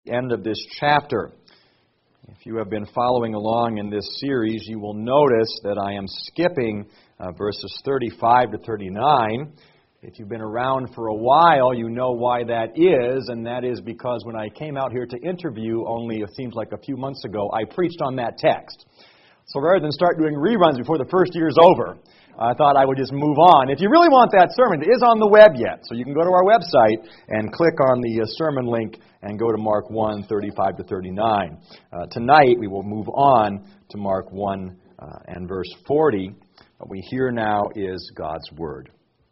End of this chapter. If you have been following along in this series, you will notice that I am skipping verses 35 to 39. If you've been around for a while, you know why that is, and that is because when I came out here to interview only, it seems like a few months ago, I preached on that text. So rather than start doing reruns before the first year's over, I thought I would just move on. If you really want that sermon, it is on the web yet, so you can go to our website and click on the sermon link and go to Mark 1, 35 to 39. Tonight we will move on to Mark 1 and verse 40. What we hear now is God's Word.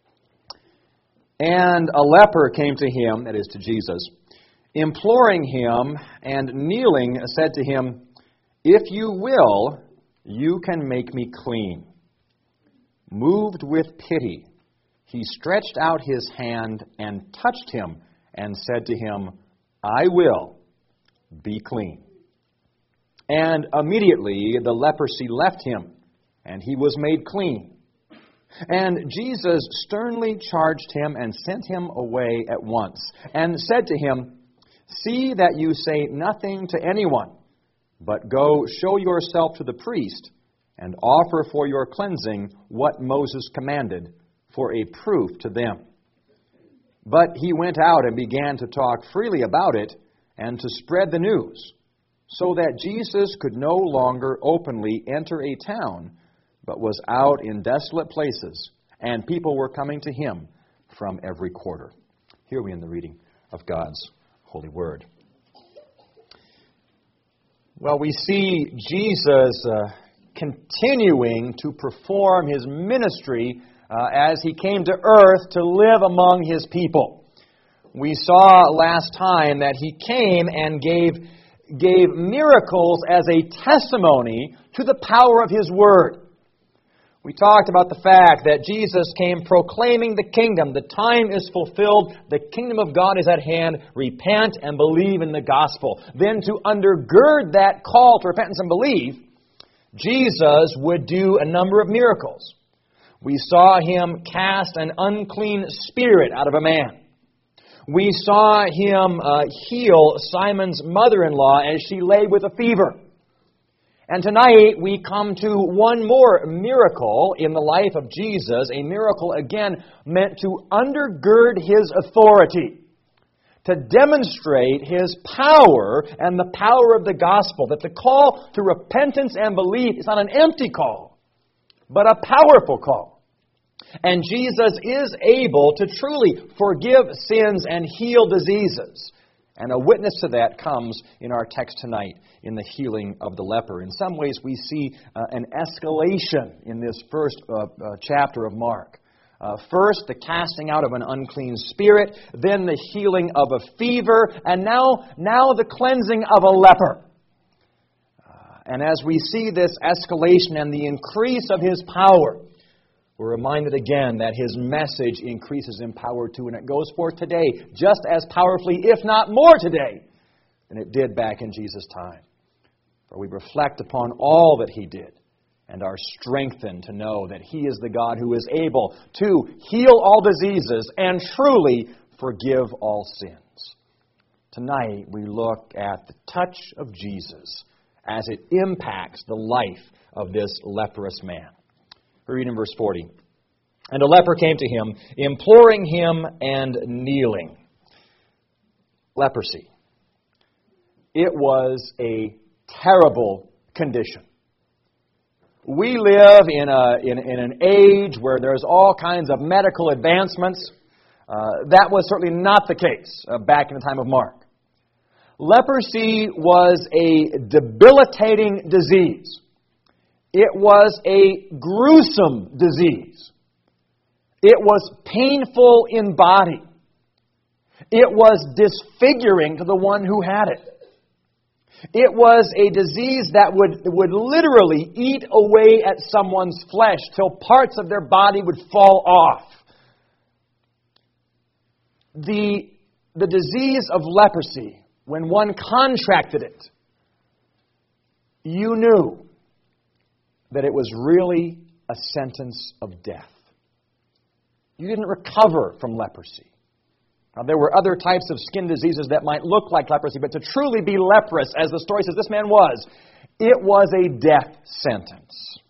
And a leper came to him, that is to Jesus, imploring him, and kneeling said to him, "If you will, you can make me clean." Moved with pity, he stretched out his hand and touched him and said to him, "I will, be clean." And immediately the leprosy left him, and he was made clean. And Jesus sternly charged him and sent him away at once, and said to him, "See that you say nothing to anyone, but go show yourself to the priest, and offer for your cleansing what Moses commanded, for a proof to them." But he went out and began to talk freely about it, and to spread the news, so that Jesus could no longer openly enter a town, but was out in desolate places, and people were coming to him from every quarter. Here we end the reading of God's holy word. Well, we see Jesus continuing to perform his ministry as he came to earth to live among his people. We saw last time that he came and gave miracles as a testimony to the power of his word. We talked about the fact that Jesus came proclaiming the kingdom. The time is fulfilled. The kingdom of God is at hand. Repent and believe in the gospel. Then to undergird that call to repentance and believe, Jesus would do a number of miracles. We saw him cast an unclean spirit out of a man. We saw him heal Simon's mother-in-law as she lay with a fever. And tonight we come to one more miracle in the life of Jesus, a miracle again meant to undergird his authority, to demonstrate his power and the power of the gospel, that the call to repentance and belief is not an empty call, but a powerful call. And Jesus is able to truly forgive sins and heal diseases. And a witness to that comes in our text tonight in the healing of the leper. In some ways we see an escalation in this first chapter of Mark. First, the casting out of an unclean spirit, then the healing of a fever, and now the cleansing of a leper. And as we see this escalation and the increase of his power, we're reminded again that his message increases in power too, and it goes forth today just as powerfully, if not more today, than it did back in Jesus' time. For we reflect upon all that he did, and are strengthened to know that he is the God who is able to heal all diseases and truly forgive all sins. Tonight we look at the touch of Jesus as it impacts the life of this leprous man. We read in verse 40. And a leper came to him, imploring him and kneeling. Leprosy. It was a terrible condition. We live in an age where there's all kinds of medical advancements. That was certainly not the case back in the time of Mark. Leprosy was a debilitating disease. It was a gruesome disease. It was painful in body. It was disfiguring to the one who had it. It was a disease that would literally eat away at someone's flesh till parts of their body would fall off. The disease of leprosy, when one contracted it, you knew that it was really a sentence of death. You didn't recover from leprosy. Now, there were other types of skin diseases that might look like leprosy, but to truly be leprous, as the story says this man was, it was a death sentence.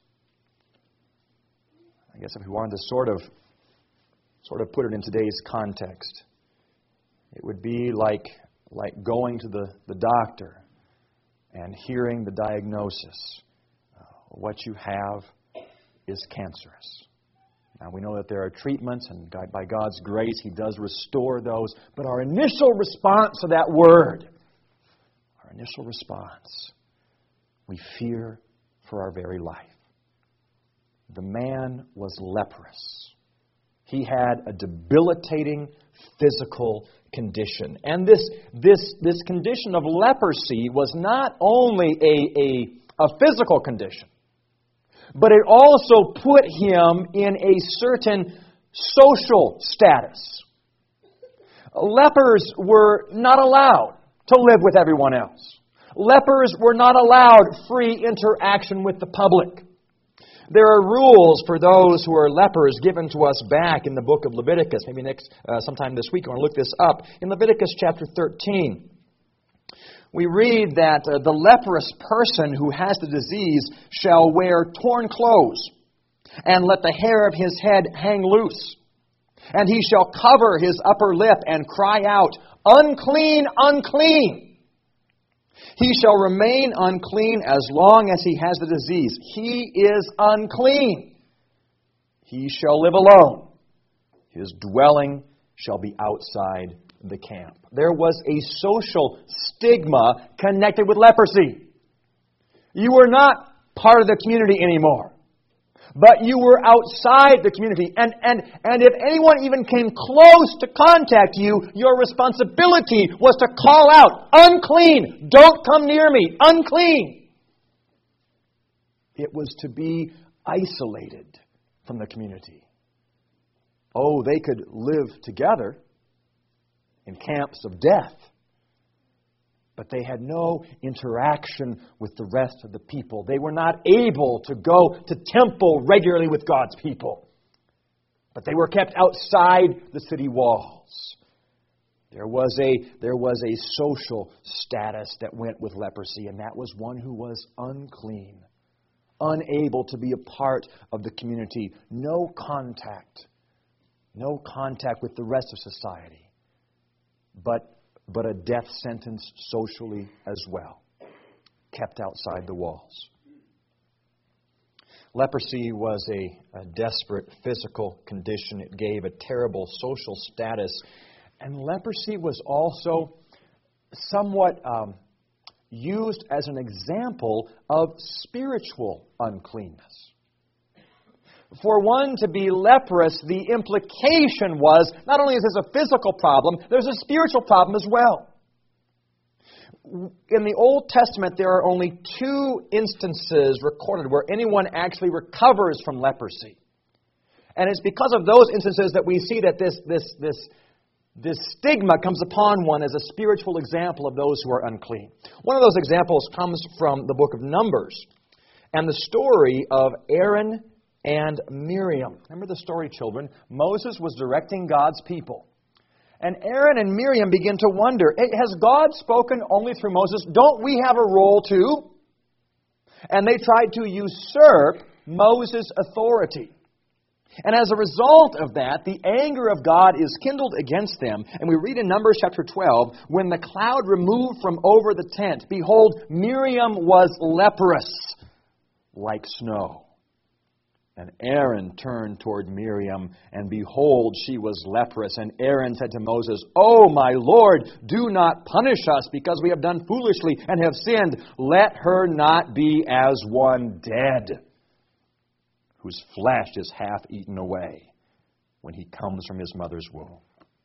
I guess if we wanted to sort of put it in today's context, it would be like going to the doctor and hearing the diagnosis. What you have is cancerous. Now, we know that there are treatments, and by God's grace, He does restore those. But our initial response to that word, we fear for our very life. The man was leprous. He had a debilitating physical condition. And this condition of leprosy was not only a physical condition, but it also put him in a certain social status. Lepers were not allowed to live with everyone else. Lepers were not allowed free interaction with the public. There are rules for those who are lepers given to us back in the book of Leviticus. Maybe sometime this week, I want to look this up. In Leviticus chapter 13, we read that the leprous person who has the disease shall wear torn clothes and let the hair of his head hang loose. And he shall cover his upper lip and cry out, "Unclean, unclean!" He shall remain unclean as long as he has the disease. He is unclean. He shall live alone. His dwelling shall be outside the camp. There was a social stigma connected with leprosy. You were not part of the community anymore, but you were outside the community. And if anyone even came close to contact you, your responsibility was to call out, "Unclean! Don't come near me! Unclean!" It was to be isolated from the community. Oh, they could live together in camps of death, but they had no interaction with the rest of the people. They were not able to go to temple regularly with God's people, but they were kept outside the city walls. There was a social status that went with leprosy, and that was one who was unclean, unable to be a part of the community, no contact with the rest of society. But a death sentence socially as well, kept outside the walls. Leprosy was a desperate physical condition. It gave a terrible social status. And leprosy was also somewhat used as an example of spiritual uncleanness. For one to be leprous, the implication was, not only is this a physical problem, there's a spiritual problem as well. In the Old Testament, there are only 2 instances recorded where anyone actually recovers from leprosy. And it's because of those instances that we see that this stigma comes upon one as a spiritual example of those who are unclean. One of those examples comes from the book of Numbers and the story of Aaron and Miriam. Remember the story, children? Moses was directing God's people. And Aaron and Miriam begin to wonder, has God spoken only through Moses? Don't we have a role too? And they tried to usurp Moses' authority. And as a result of that, the anger of God is kindled against them. And we read in Numbers chapter 12, when the cloud removed from over the tent, behold, Miriam was leprous like snow. And Aaron turned toward Miriam, and behold, she was leprous. And Aaron said to Moses, "Oh, my Lord, do not punish us, because we have done foolishly and have sinned. Let her not be as one dead, whose flesh is half eaten away when he comes from his mother's womb."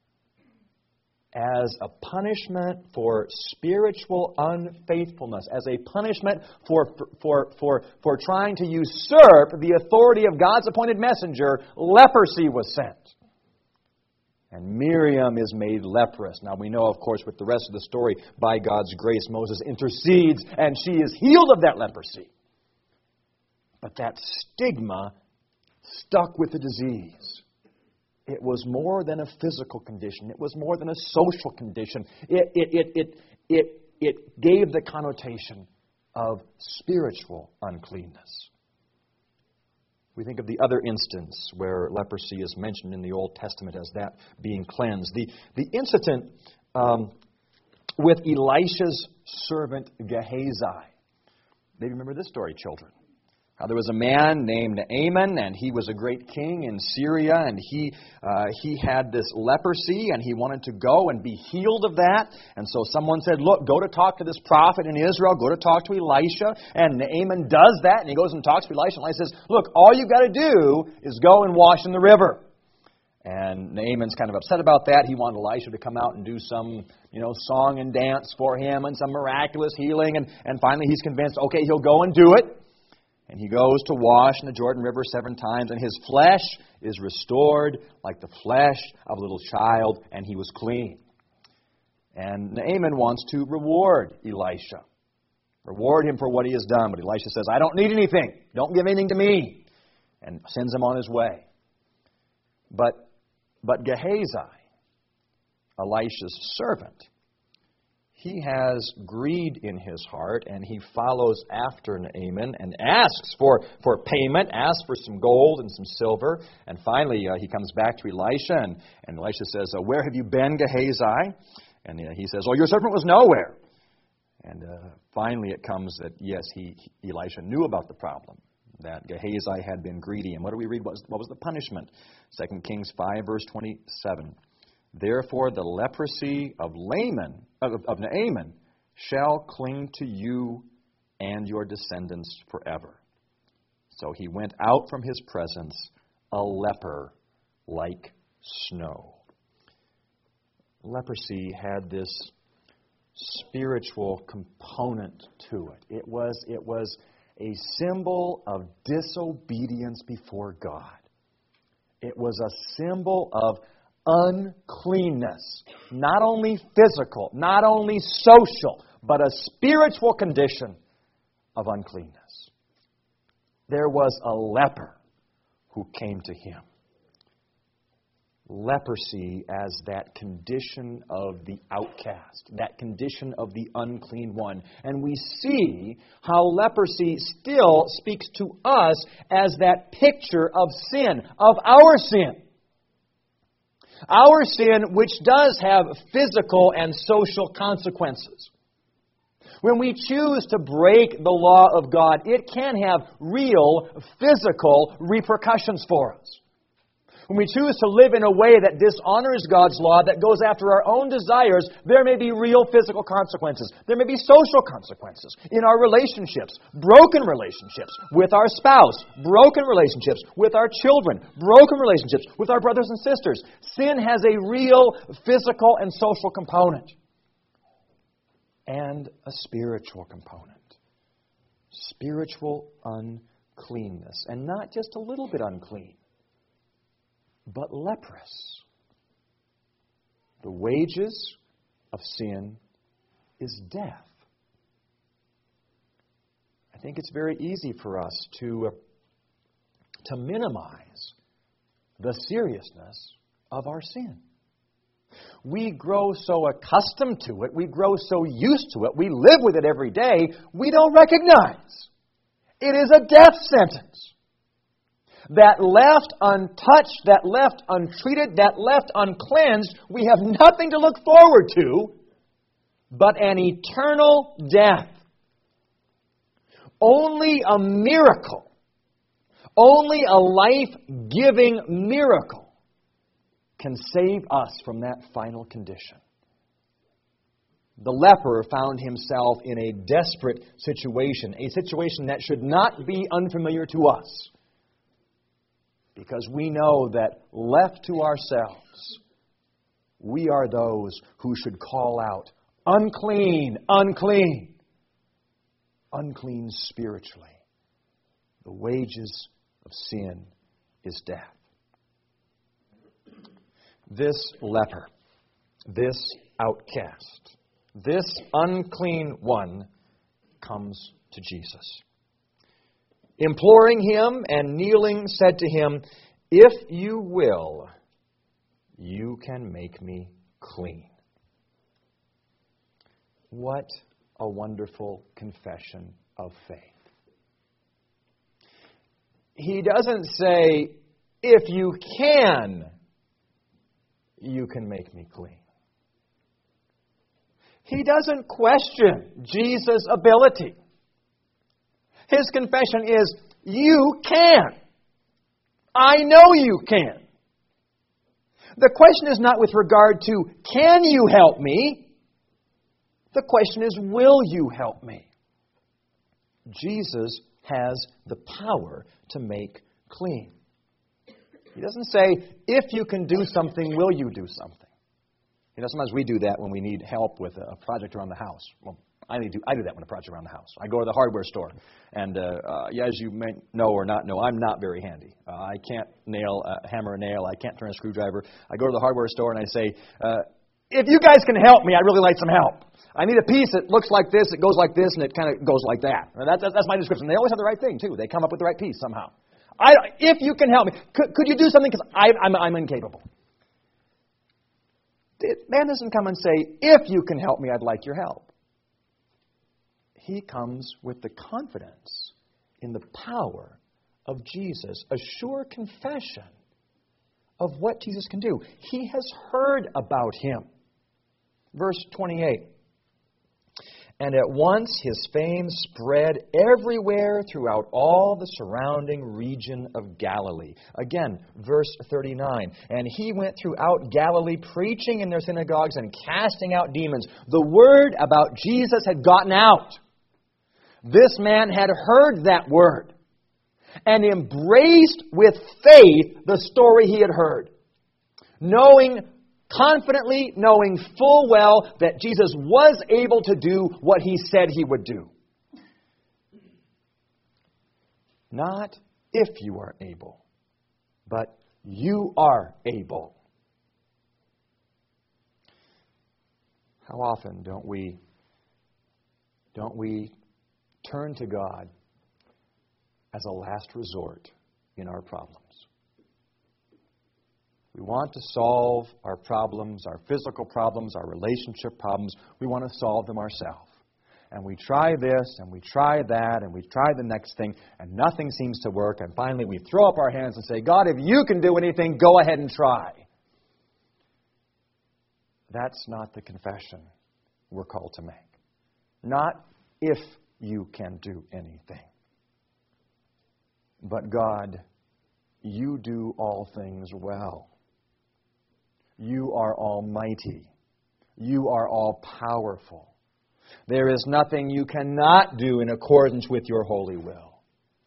As a punishment for spiritual unfaithfulness, as a punishment for trying to usurp the authority of God's appointed messenger, leprosy was sent. And Miriam is made leprous. Now we know, of course, with the rest of the story, by God's grace, Moses intercedes and she is healed of that leprosy. But that stigma stuck with the disease. It was more than a physical condition. It was more than a social condition. It gave the connotation of spiritual uncleanness. We think of the other instance where leprosy is mentioned in the Old Testament as that being cleansed. The incident with Elisha's servant Gehazi. Maybe remember this story, children. How there was a man named Naaman, and he was a great king in Syria, and he had this leprosy, and he wanted to go and be healed of that. And so someone said, look, go to talk to this prophet in Israel, go to talk to Elisha. And Naaman does that, and he goes and talks to Elisha, and Elisha says, look, all you've got to do is go and wash in the river. And Naaman's kind of upset about that. He wanted Elisha to come out and do some, song and dance for him and some miraculous healing. And finally he's convinced, okay, he'll go and do it. And he goes to wash in the Jordan River 7 times, and his flesh is restored like the flesh of a little child, and he was clean. And Naaman wants to reward Elisha. Reward him for what he has done. But Elisha says, I don't need anything. Don't give anything to me. And sends him on his way. But Gehazi, Elisha's servant, he has greed in his heart, and he follows after Naaman and asks for payment, asks for some gold and some silver. And finally, he comes back to Elisha, and Elisha says, where have you been, Gehazi? And he says, your servant was nowhere. And finally it comes that, yes, Elisha knew about the problem, that Gehazi had been greedy. And what do we read? What was the punishment? 2 Kings 5, verse 27. Therefore the leprosy of Naaman shall cling to you and your descendants forever. So he went out from his presence a leper like snow. Leprosy had this spiritual component to it. It was a symbol of disobedience before God. It was a symbol of uncleanness. Not only physical, not only social, but a spiritual condition of uncleanness. There was a leper who came to him. Leprosy as that condition of the outcast, that condition of the unclean one. And we see how leprosy still speaks to us as that picture of sin, of our sin. Our sin, which does have physical and social consequences. When we choose to break the law of God, it can have real physical repercussions for us. When we choose to live in a way that dishonors God's law, that goes after our own desires, there may be real physical consequences. There may be social consequences in our relationships, broken relationships with our spouse, broken relationships with our children, broken relationships with our brothers and sisters. Sin has a real physical and social component. And a spiritual component. Spiritual uncleanness. And not just a little bit unclean, but leprous. The wages of sin is death. I think it's very easy for us to minimize the seriousness of our sin. We grow so accustomed to it, we grow so used to it, we live with it every day, we don't recognize it is a death sentence. That left untouched, that left untreated, that left uncleansed, we have nothing to look forward to but an eternal death. Only a miracle, only a life-giving miracle can save us from that final condition. The leper found himself in a desperate situation, a situation that should not be unfamiliar to us. Because we know that left to ourselves, we are those who should call out, unclean, unclean, unclean spiritually. The wages of sin is death. This leper, this outcast, this unclean one comes to Jesus. Imploring him and kneeling, said to him, "If you will, you can make me clean. What a wonderful confession of faith. He doesn't say, if you can make me clean. He doesn't question Jesus' ability. His confession is, you can. I know you can. The question is not with regard to, can you help me? The question is, will you help me? Jesus has the power to make clean. He doesn't say, if you can do something, will you do something? You know, sometimes we do that when we need help with a project around the house. Well, I do that when a project around the house. I go to the hardware store, and as you may know or not know, I'm not very handy. I can't hammer a nail. I can't turn a screwdriver. I go to the hardware store and I say, if you guys can help me, I'd really like some help. I need a piece that looks like this, it goes like this, and it kind of goes like that. That's my description. They always have the right thing, too. They come up with the right piece somehow. If you can help me, could you do something? Because I'm incapable. The man doesn't come and say, if you can help me, I'd like your help. He comes with the confidence in the power of Jesus, a sure confession of what Jesus can do. He has heard about him. Verse 28. And at once his fame spread everywhere throughout all the surrounding region of Galilee. Again, verse 39. And he went throughout Galilee preaching in their synagogues and casting out demons. The word about Jesus had gotten out. This man had heard that word and embraced with faith the story he had heard, confidently knowing full well that Jesus was able to do what he said he would do. Not if you are able, but you are able. How often don't we turn to God as a last resort in our problems? We want to solve our problems, our physical problems, our relationship problems. We want to solve them ourselves. And we try this, and we try that, and we try the next thing, and nothing seems to work. And finally, we throw up our hands and say, God, if you can do anything, go ahead and try. That's not the confession we're called to make. Not if you can do anything. But God, you do all things well. You are almighty. You are all powerful. There is nothing you cannot do in accordance with your holy will.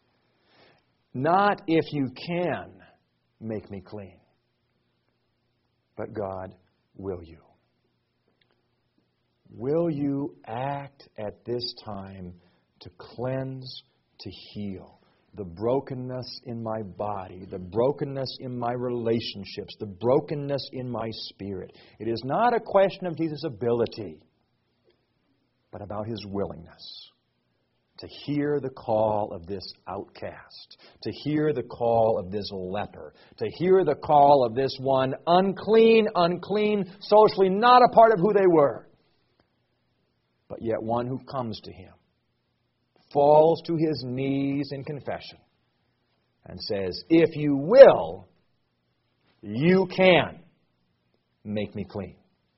Not if you can make me clean. But God, will you? Will you act at this time to cleanse, to heal the brokenness in my body, the brokenness in my relationships, the brokenness in my spirit? It is not a question of Jesus' ability, but about his willingness to hear the call of this outcast, to hear the call of this leper, to hear the call of this one unclean, socially not a part of who they were, but yet one who comes to him, falls to his knees in confession, and says, if you will, you can make me clean.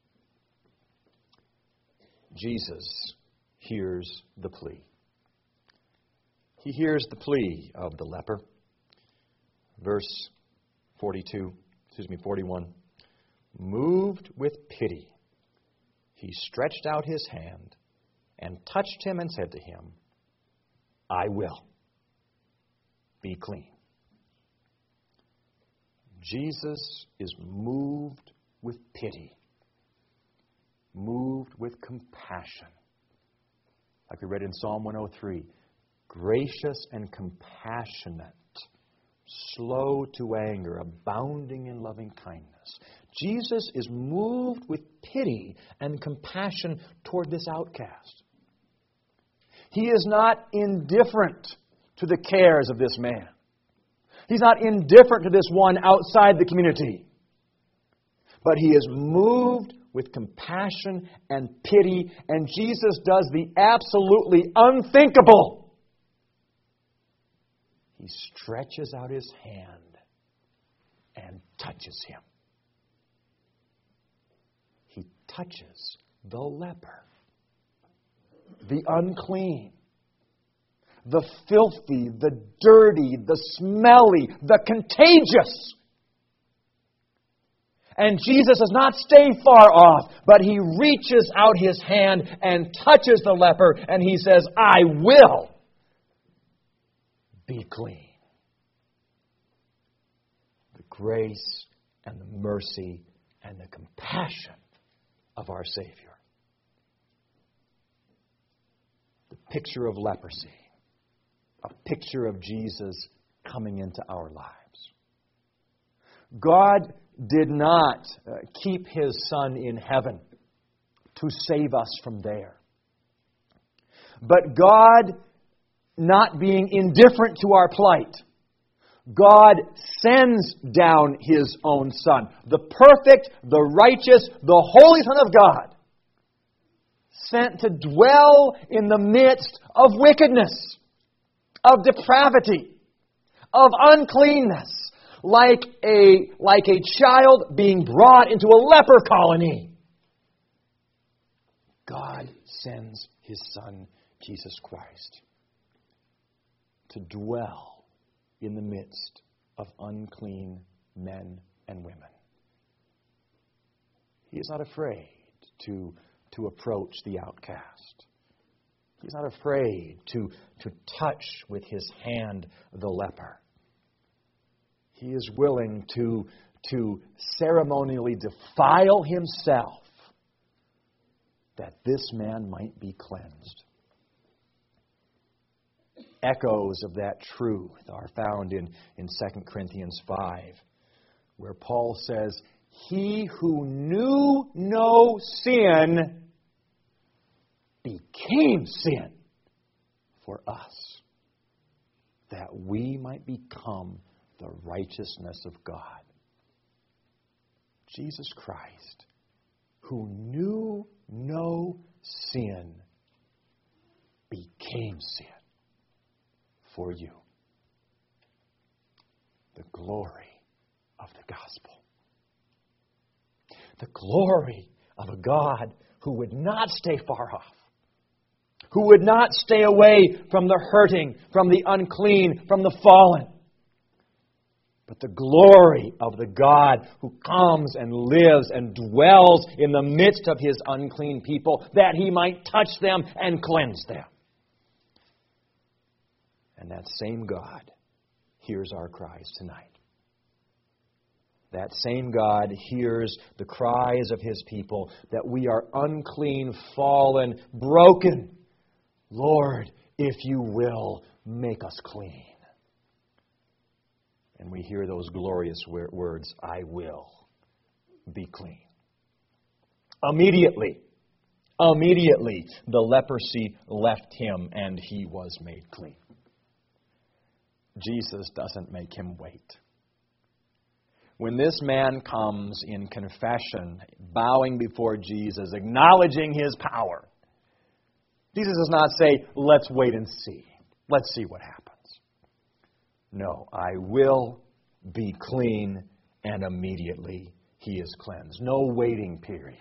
Jesus hears the plea. He hears the plea of the leper. Verse 41. Moved with pity, he stretched out his hand and touched him and said to him, I will. Be clean. Jesus is moved with pity, moved with compassion. Like we read in Psalm 103, gracious and compassionate, slow to anger, abounding in loving kindness. Jesus is moved with pity and compassion toward this outcast. He is not indifferent to the cares of this man. He's not indifferent to this one outside the community. But he is moved with compassion and pity, and Jesus does the absolutely unthinkable. He stretches out his hand and touches him. He touches the leper, the unclean, the filthy, the dirty, the smelly, the contagious. And Jesus does not stay far off, but he reaches out his hand and touches the leper, and he says, I will be clean. The grace and the mercy and the compassion of our Savior. The picture of leprosy, a picture of Jesus coming into our lives. God did not keep his Son in heaven to save us from there. But God, not being indifferent to our plight, God sends down his own Son, the perfect, the righteous, the holy Son of God, sent to dwell in the midst of wickedness, of depravity, of uncleanness, like a child being brought into a leper colony. God sends his Son, Jesus Christ, to dwell in the midst of unclean men and women. He is not afraid to approach the outcast. He's not afraid to touch with his hand the leper. He is willing to ceremonially defile himself that this man might be cleansed. Echoes of that truth are found in 2 Corinthians 5, where Paul says, He who knew no sin became sin for us, that we might become the righteousness of God. Jesus Christ, who knew no sin, became sin for you. The glory of the gospel. The glory of a God who would not stay far off, who would not stay away from the hurting, from the unclean, from the fallen. But the glory of the God who comes and lives and dwells in the midst of his unclean people, that he might touch them and cleanse them. And that same God hears our cries tonight. That same God hears the cries of his people that we are unclean, fallen, broken. Lord, if you will, make us clean. And we hear those glorious words, I will be clean. Immediately, the leprosy left him and he was made clean. Jesus doesn't make him wait. When this man comes in confession, bowing before Jesus, acknowledging his power, Jesus does not say, let's wait and see. Let's see what happens. No, I will be clean, and immediately he is cleansed. No waiting period.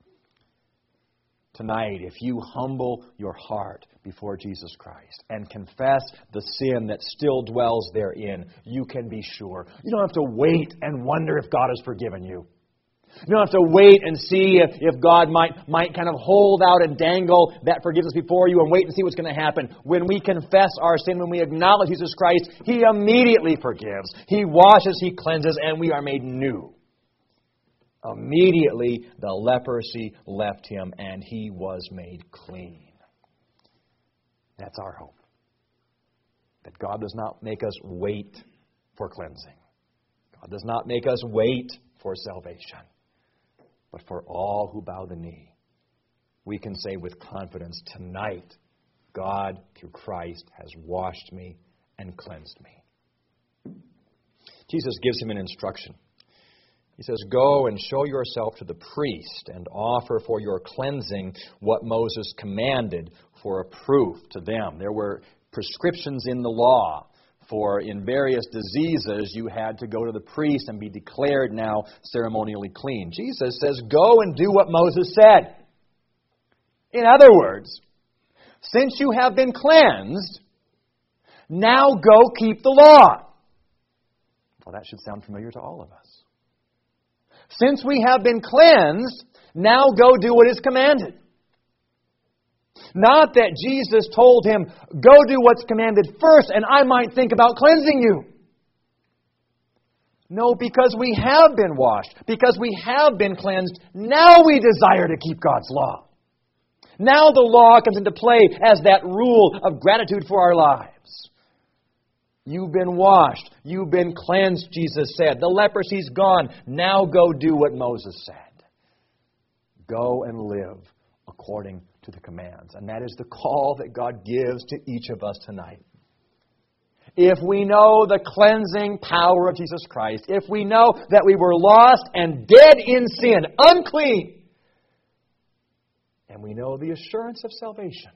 Tonight, if you humble your heart before Jesus Christ and confess the sin that still dwells therein, you can be sure. You don't have to wait and wonder if God has forgiven you. You don't have to wait and see if God might kind of hold out and dangle that forgiveness before you and wait and see what's going to happen. When we confess our sin, when we acknowledge Jesus Christ, he immediately forgives. He washes, he cleanses, and we are made new. Immediately, the leprosy left him, and he was made clean. That's our hope. That God does not make us wait for cleansing. God does not make us wait for salvation. But for all who bow the knee, we can say with confidence, tonight, God, through Christ, has washed me and cleansed me. Jesus gives him an instruction. He says, "Go and show yourself to the priest and offer for your cleansing what Moses commanded for a proof to them." There were prescriptions in the law for in various diseases you had to go to the priest and be declared now ceremonially clean. Jesus says, "Go and do what Moses said." In other words, since you have been cleansed, now go keep the law. Well, that should sound familiar to all of us. Since we have been cleansed, now go do what is commanded. Not that Jesus told him, "Go do what's commanded first, and I might think about cleansing you." No, because we have been washed, because we have been cleansed, now we desire to keep God's law. Now the law comes into play as that rule of gratitude for our lives. You've been washed. You've been cleansed, Jesus said. The leprosy's gone. Now go do what Moses said. Go and live according to the commands. And that is the call that God gives to each of us tonight. If we know the cleansing power of Jesus Christ, if we know that we were lost and dead in sin, unclean, and we know the assurance of salvation,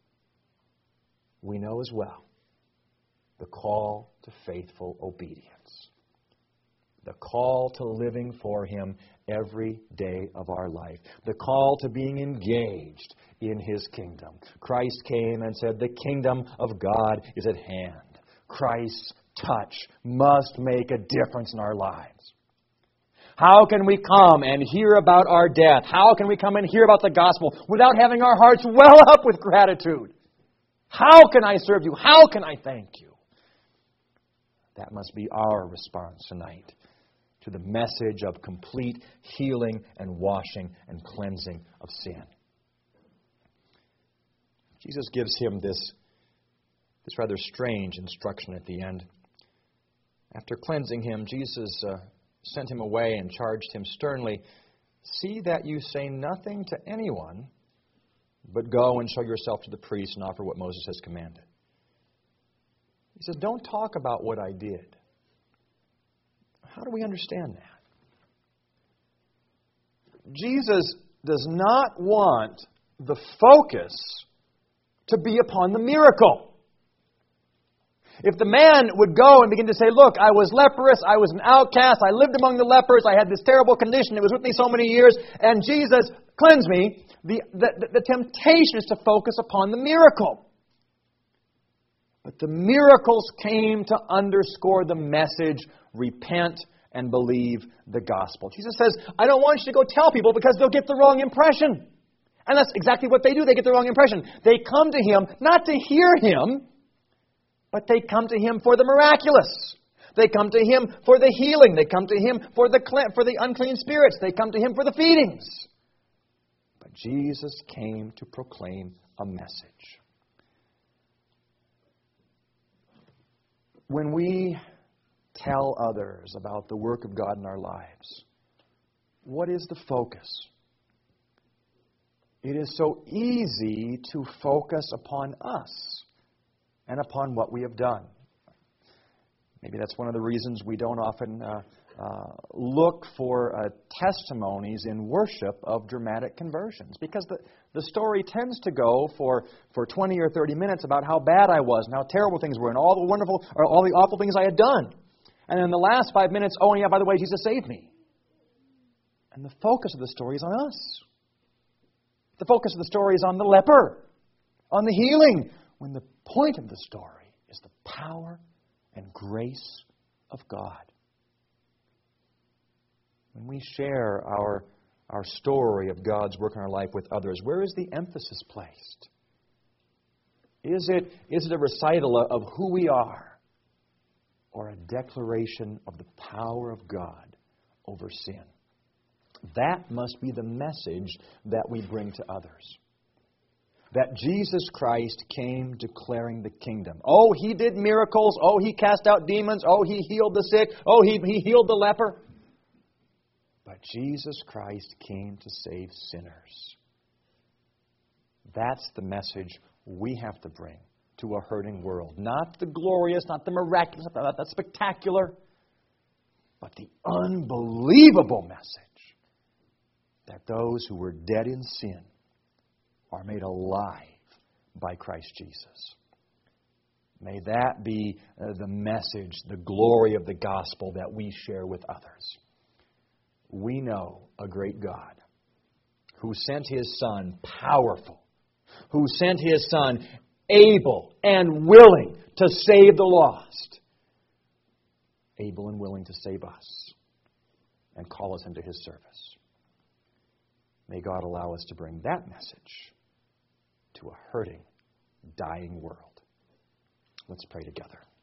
we know as well the call to faithful obedience. The call to living for Him every day of our life. The call to being engaged in His kingdom. Christ came and said, "The kingdom of God is at hand." Christ's touch must make a difference in our lives. How can we come and hear about our death? How can we come and hear about the gospel without having our hearts well up with gratitude? How can I serve you? How can I thank you? That must be our response tonight to the message of complete healing and washing and cleansing of sin. Jesus gives him this rather strange instruction at the end. After cleansing him, Jesus sent him away and charged him sternly, "See that you say nothing to anyone, but go and show yourself to the priest and offer what Moses has commanded." He says, don't talk about what I did. How do we understand that? Jesus does not want the focus to be upon the miracle. If the man would go and begin to say, "Look, I was leprous, I was an outcast, I lived among the lepers, I had this terrible condition, it was with me so many years, and Jesus cleansed me," the temptation is to focus upon the miracle. But the miracles came to underscore the message, repent and believe the gospel. Jesus says, "I don't want you to go tell people because they'll get the wrong impression." And that's exactly what they do. They get the wrong impression. They come to Him not to hear Him, but they come to Him for the miraculous. They come to Him for the healing. They come to Him for the unclean spirits. They come to Him for the feedings. But Jesus came to proclaim a message. When we tell others about the work of God in our lives, what is the focus? It is so easy to focus upon us and upon what we have done. Maybe that's one of the reasons we don't often look for testimonies in worship of dramatic conversions. Because the story tends to go for 20 or 30 minutes about how bad I was and how terrible things were and all the wonderful or all the awful things I had done. And in the last 5 minutes, "Oh, yeah, by the way, Jesus saved me." And the focus of the story is on us. The focus of the story is on the leper, on the healing, when the point of the story is the power and grace of God. When we share our story of God's work in our life with others, where is the emphasis placed? Is it a recital of who we are, or a declaration of the power of God over sin? That must be the message that we bring to others. That Jesus Christ came declaring the kingdom. Oh, He did miracles. Oh, He cast out demons. Oh, He healed the sick. Oh, He healed the leper. But Jesus Christ came to save sinners. That's the message we have to bring to a hurting world. Not the glorious, not the miraculous, not the spectacular, but the unbelievable message that those who were dead in sin are made alive by Christ Jesus. May that be the message, the glory of the gospel that we share with others. We know a great God who sent His Son powerful, who sent His Son able and willing to save the lost, able and willing to save us and call us into His service. May God allow us to bring that message to a hurting, dying world. Let's pray together.